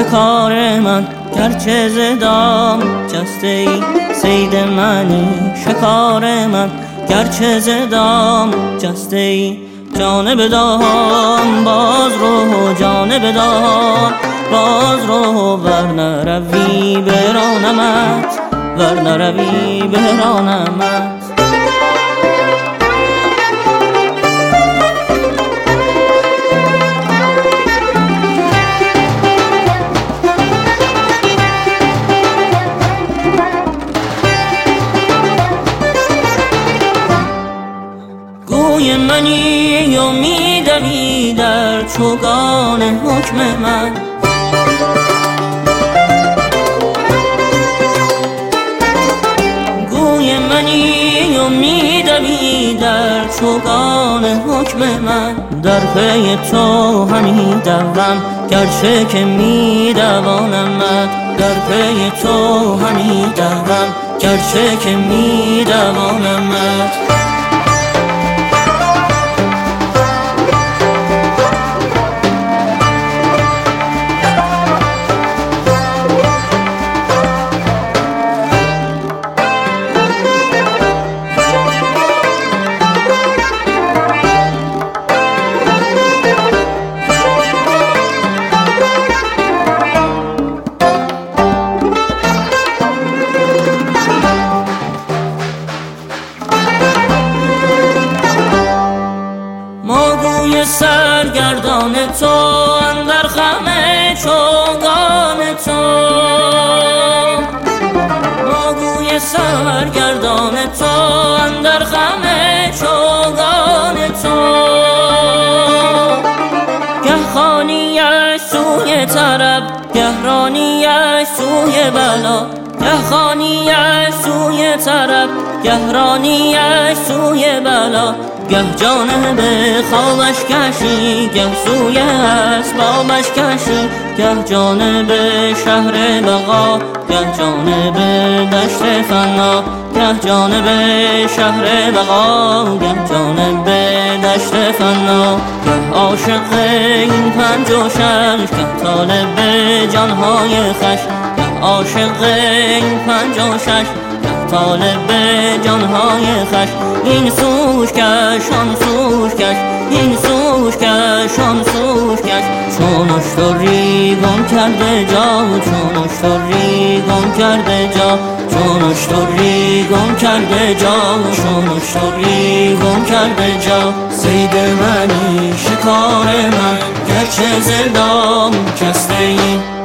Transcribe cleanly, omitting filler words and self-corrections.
شکار من گرچه زدام جسته ای صید منی شکار من گرچه زدام جسته ای جانب دام باز رو جانب دام باز رو ورنه روی برانمت ورنه روی برانمت گوی منی و میدوی در چوگان حکم من گوی منی و میدوی در چوگان حکم من در پی تو همی دوم گرچه که میدوانمت در پی تو همی دوم گرچه که میدوانمت سرگردان تو اندر خم چوگان تو ماگوی سرگردان تو اندر خم چوگان تو گه خانیش سوی طرب گه رانیش سوی بلا گه خانیش سوی طرب گه رانیش سوی بلا گه جانب خوابش کشی گه سوی اسبابش کشی گه جانب شهر بقا گه جانب دشت فنا گه جانب شهر بقا گه جانب دشت فنا گه عاشق این پنج و شش گه طالب جانهای خوش گه عاشق این پنج و شش طالب جانهای خوش این سوش کش آن سوش کش این سوش کش آن سوش کش چون اشتری گم کرده جا چون اشتری گم کرده جا چون اشتری گم کرده جا چون اشتری گم کرده جا صید منی شکار من گرچه زدام کسته ای